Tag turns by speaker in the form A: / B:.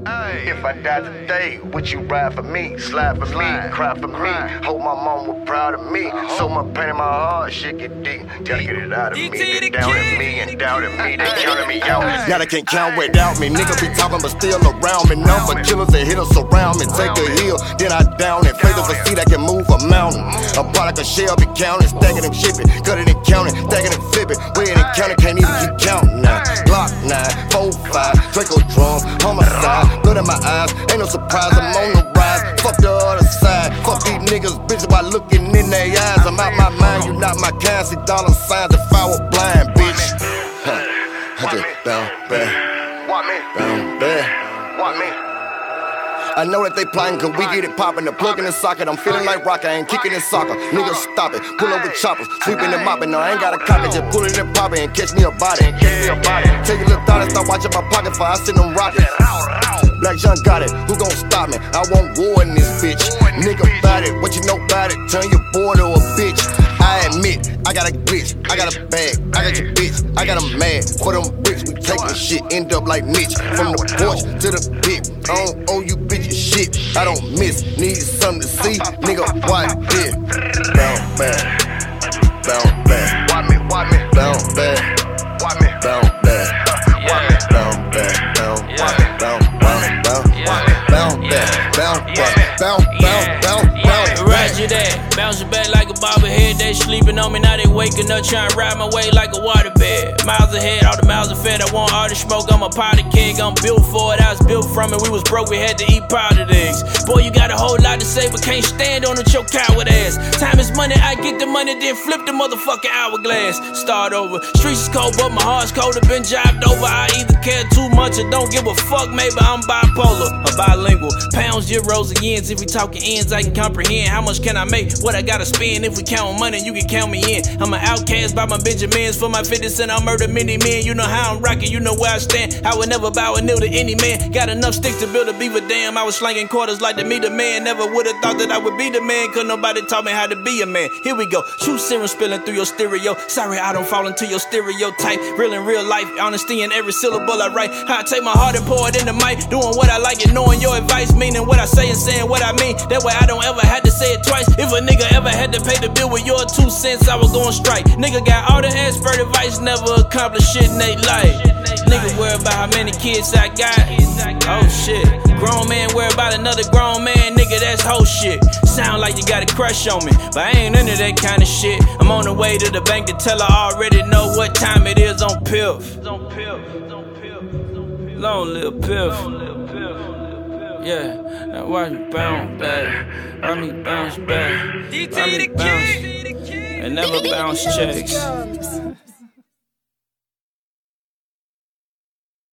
A: If I die today, would you ride for me? Slide for me, cry for me. Hope my mom was proud of me. So much pain in my heart, shit get deep. Gotta get it out of me. They doubted me and doubted me. They counted me out. Now they can't count without me. Niggas be talking but still around me. Number killers that hit us around me. Take a hill, then I down it. Faith of a seed that can move a mountain. A product of shell be counting, stacking and shipping. Cut it and counting, stacking and flipping. Weigh it and counting, can't even keep counting now. Glock 9, 4-5, Draco drum, homicide. Blood in my eyes, ain't no surprise, I'm on the rise. Fuck the other side, fuck these niggas, bitches, by looking in their eyes. I'm out my mind, you not my kind. See dollar signs if I was blind, bitch. I just down bad, down bad. Want me? I know that they plotting, cause we get it poppin'. The plug in the socket, I'm feeling like rock, I ain't kicking in soccer. Niggas stop it, pull over choppers, sweeping and mopping. No, I ain't got a cock it, just pull it and pop it and catch me a body. Take a little thought and start watching my pocket for I send them rockets. Black John got it, who gon' stop me? I want war in this bitch. Nigga bout it, what you know about it? Turn your boy to a bitch. I admit, I got a glitch, I got a bag, I got your bitch, I got a mad. For them bricks, we taking shit, end up like Mitch. From the porch to the pit, I don't owe you bitches shit. I don't miss, need something to see, nigga, watch this. Bounce back, bounce back. Watch me, bounce back, watch me, bounce back, watch me, bounce back, bounce back, bounce back, bounce back, bounce back.
B: Roger that, bouncing back like a bobblehead. They sleeping on me, now they waking up trying to ride my way like a waterbed. Miles ahead, all the miles are fed. I want all the smoke, I'm a powder keg. I'm built for it, I was built from it. We was broke, we had to eat powdered eggs. Boy, you got a whole lot to say, but can't stand on it, your coward ass. Time is money, I get the money, then flip the motherfucking hourglass. Start over, streets is cold, but my heart's cold. I've been jived over, I either care too much or don't give a fuck. Maybe I'm bipolar or bilingual. Pounds, euros, and yens. If we talking ends, I can comprehend. How much can I make? What I gotta spend? If we count money, you can count me in. I'm an outcast by my Benjamins. For my 50 cent, I'll murder many men. You know how I'm rocking, you know where I stand. I would never bow a knee to any man. Got enough sticks to build a beaver dam. I was slanging quarters like to meet a man. Never would've thought that I would be the man, cause nobody taught me how to be a man. Here we go, true serum spilling through your stereo. Sorry I don't fall into your stereotype. Real in real life, honesty in every syllable I write. How I take my heart and pour it in the mic. Doing what I like and knowing your advice. Meaning what I say and saying what I mean. That way I don't ever have to say it twice. If a nigga ever had to pay the bill with your 2 cents, I was gon' strike. Nigga got all the expert advice, never accomplished shit in they life. Nigga worry about how many kids I got. Oh shit. Grown man worry about another grown man. Nigga, that's whole shit. Sound like you got a crush on me, but I ain't into that kind of shit. I'm on the way to the bank to tell her I already know what time it is on Piff. Long live Piff. Yeah, now watch me bounce back. Watch me bounce back. Watch me bounce. And never bounce checks.